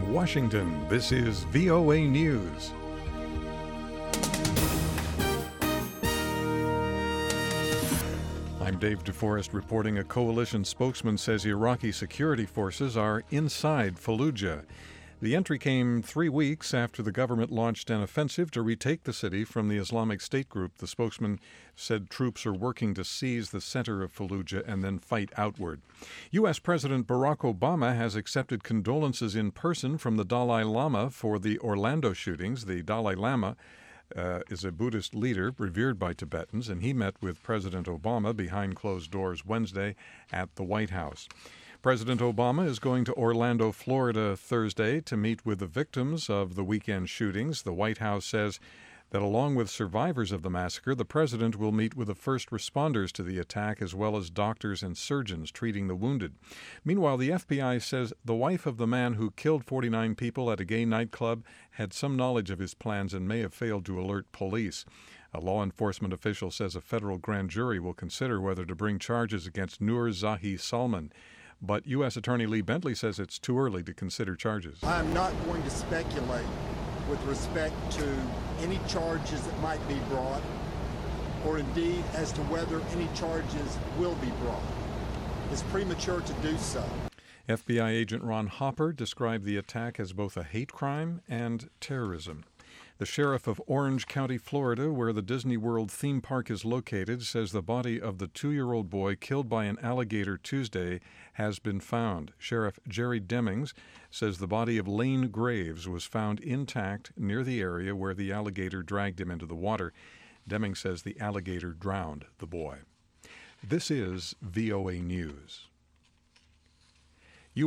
Washington, this is VOA News. I'm Dave DeForest reporting. A coalition spokesman says Iraqi security forces are inside Fallujah. The entry came 3 weeks after the government launched an offensive to retake the city from the Islamic State group. The spokesman said troops are working to seize the center of Fallujah and then fight outward. U.S. President Barack Obama has accepted condolences in person from the Dalai Lama for the Orlando shootings. The Dalai Lama is a Buddhist leader revered by Tibetans, and he met with President Obama behind closed doors Wednesday at the White House. President Obama is going to Orlando, Florida, Thursday to meet with the victims of the weekend shootings. The White House says that along with survivors of the massacre, the president will meet with the first responders to the attack as well as doctors and surgeons treating the wounded. Meanwhile, the FBI says the wife of the man who killed 49 people at a gay nightclub had some knowledge of his plans and may have failed to alert police. A law enforcement official says a federal grand jury will consider whether to bring charges against Noor Zahi Salman. But U.S. Attorney Lee Bentley says it's too early to consider charges. I'm not going to speculate with respect to any charges that might be brought, or indeed as to whether any charges will be brought. It's premature to do so. FBI agent Ron Hopper described the attack as both a hate crime and terrorism. The sheriff of Orange County, Florida, where the Disney World theme park is located, says the body of the 2-year-old boy killed by an alligator Tuesday has been found. Sheriff Jerry Demings says the body of Lane Graves was found intact near the area where the alligator dragged him into the water. Demings says the alligator drowned the boy. This is VOA News.